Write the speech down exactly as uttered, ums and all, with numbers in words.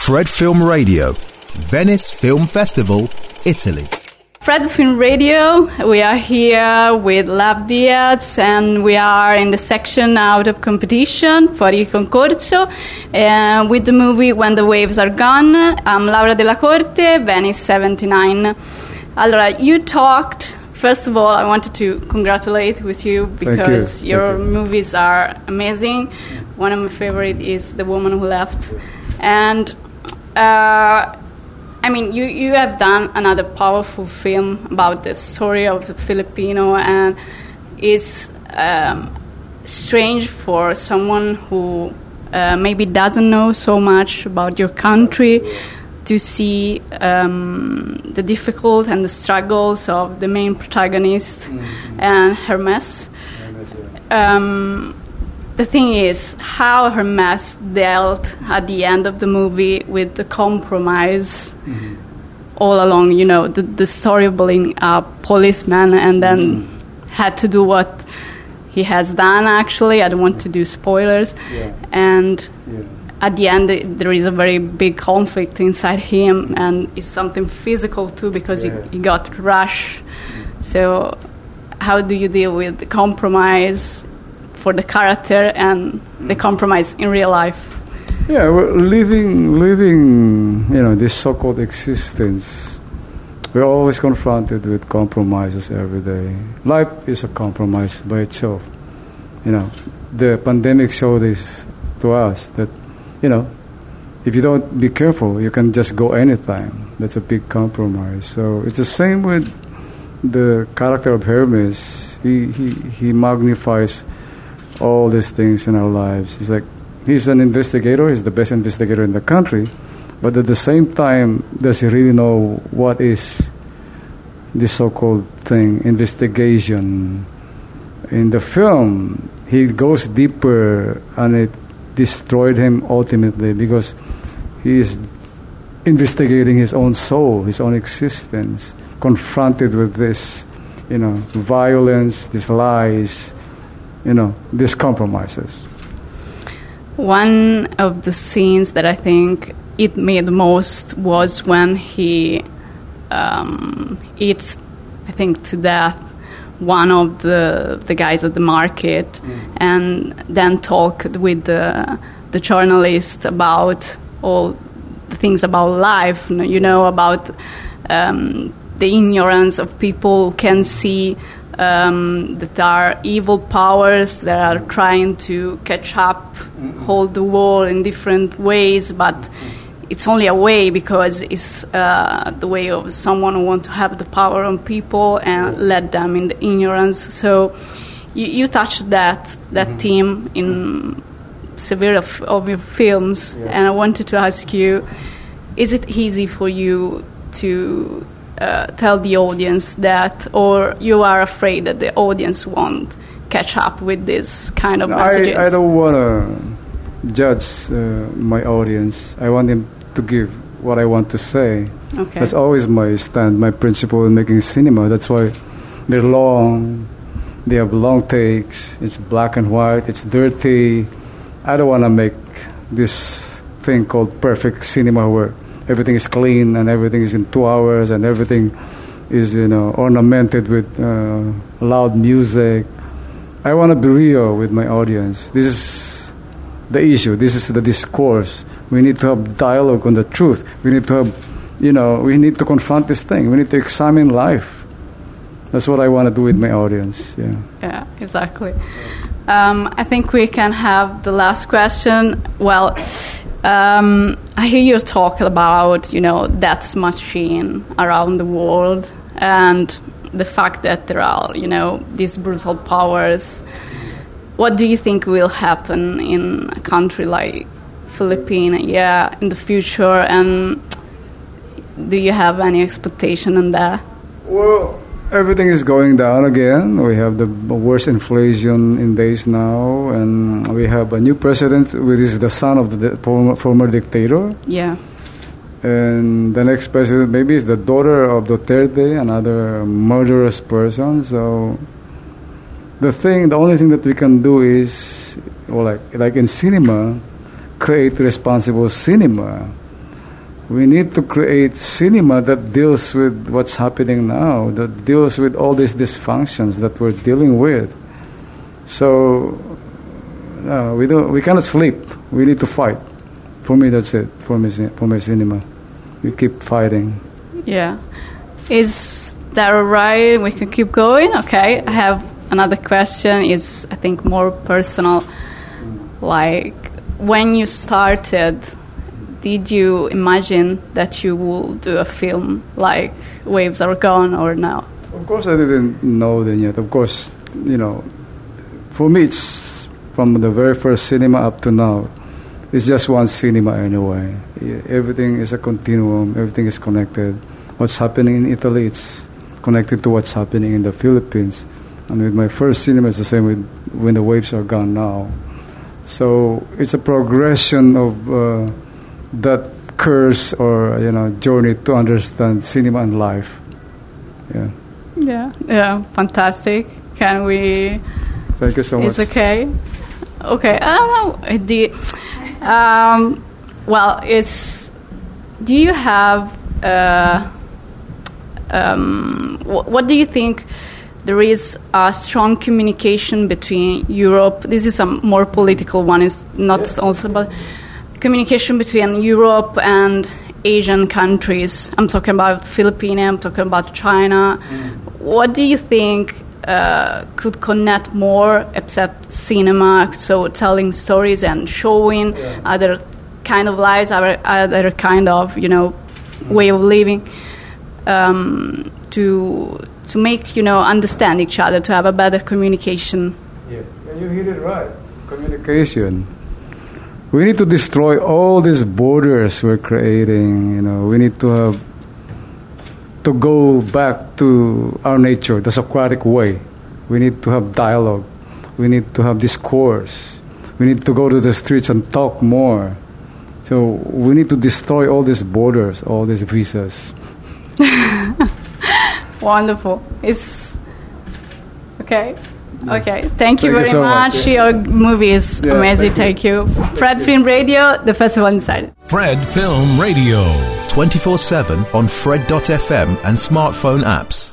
Fred Film Radio, Venice Film Festival, Italy. Fred Film Radio, we are here with Lab Diaz, and we are in the section out of competition for il concorso uh, with the movie When the Waves Are Gone. I'm Laura Della Corte, Venice seventy-nine. Allora, you talked, first of all, I wanted to congratulate with you because you. your you. movies are amazing. One of my favorite is The Woman Who Left. And uh, I mean, you, you have done another powerful film about the story of the Filipino, and it's um, strange for someone who uh, maybe doesn't know so much about your country to see um, the difficult and the struggles of the main protagonist mm-hmm. and Hermes. Um, the thing is, how Hermes dealt at the end of the movie with the compromise mm-hmm. all along, you know, the, the story of being a policeman and then mm-hmm. had to do what he has done, actually. I don't want to do spoilers. Yeah. And yeah. at the end, there is a very big conflict inside him, and it's something physical, too, because yeah. he, he got rushed. Mm-hmm. So how do you deal with the compromise for the character and the compromise in real life? Yeah, we're living, living, you know, this so-called existence. We're always confronted with compromises every day. Life is a compromise by itself. You know, the pandemic showed this to us, that, you know, if you don't be careful, you can just go anytime. That's a big compromise. So it's the same with the character of Hermes. He he, he magnifies all these things in our lives. He's like, he's an investigator, he's the best investigator in the country, but at the same time, does he really know what is this so-called thing, investigation? In the film, he goes deeper, and it destroyed him ultimately because he is investigating his own soul, his own existence, confronted with this, you know, violence, these lies, you know, these compromises. One of the scenes that I think it made the most was when he um, eats, I think, to death one of the the guys at the market, mm. and then talked with the the journalist about all the things about life, you know, about um, the ignorance of people who can see Um, that are evil powers that are trying to catch up, mm-hmm. hold the world in different ways, but it's only a way because it's uh, the way of someone who wants to have the power on people and let them in the ignorance. So you, you touched that that mm-hmm. theme in several of, of your films, yeah. and I wanted to ask you, is it easy for you to Uh, tell the audience that, or you are afraid that the audience won't catch up with this kind of no, messages? I, I don't want to judge uh, my audience. I want them to give what I want to say. Okay. That's always my stand, my principle in making cinema. That's why they're long, they have long takes, it's black and white, it's dirty. I don't want to make this thing called perfect cinema where everything is clean and everything is in two hours and everything is, you know, ornamented with uh, loud music. I want to be real with my audience. This is the issue. This is the discourse. We need to have dialogue on the truth. We need to have, you know, we need to confront this thing. We need to examine life. That's what I want to do with my audience. Yeah. Yeah, exactly. Um, I think we can have the last question. Well, Um, I hear you talk about, you know, death machine around the world and the fact that there are, you know, these brutal powers. What do you think will happen in a country like Philippines, yeah, in the future? And do you have any expectation on that? Well, everything is going down again. We have the worst inflation in days now, and we have a new president, which is the son of the former, former dictator. Yeah. And the next president maybe is the daughter of Duterte, another murderous person. So the thing, the only thing that we can do is, well, like like in cinema, create responsible cinema. We need to create cinema that deals with what's happening now, that deals with all these dysfunctions that we're dealing with. So uh, we don't, we cannot sleep. We need to fight. For me, that's it. For me, for my cinema, we keep fighting. Yeah, is that all right? We can keep going. Okay, I have another question. Is I think more personal. Like when you started, did you imagine that you will do a film like Waves Are Gone or no? Of course, I didn't know then yet. Of course, you know, for me, it's from the very first cinema up to now. It's just one cinema anyway. Everything is a continuum. Everything is connected. What's happening in Italy, it's connected to what's happening in the Philippines. And with my first cinema, it's the same with When the Waves Are Gone now. So it's a progression of uh, that curse or you know journey to understand cinema and life. Yeah. Yeah. Yeah. Fantastic. Can we? Thank you so much. It's okay. Okay. I don't know. The, um, well, it's. Do you have? Uh, um, wh- what do you think? There is a strong communication between Europe. This is a more political one. It's not yes. also about communication between Europe and Asian countries. I'm talking about Philippines. I'm talking about China. Mm. What do you think uh, could connect more, except cinema? So telling stories and showing yeah. other kind of lives, other, other kind of you know mm. way of living. Um, to to make you know understand each other, to have a better communication. Yeah, and you hit it right. Communication. We need to destroy all these borders we're creating. You know, we need to have to go back to our nature, the Socratic way. We need to have dialogue. We need to have discourse. We need to go to the streets and talk more. So we need to destroy all these borders, all these visas. Wonderful. It's okay. Okay. Thank you Thank very you so much. much. Your movie is Yeah, amazing. thank Thank you. Thank Fred you. Film Radio, the festival inside. Fred Film Radio. twenty-four seven on Fred dot f m and smartphone apps.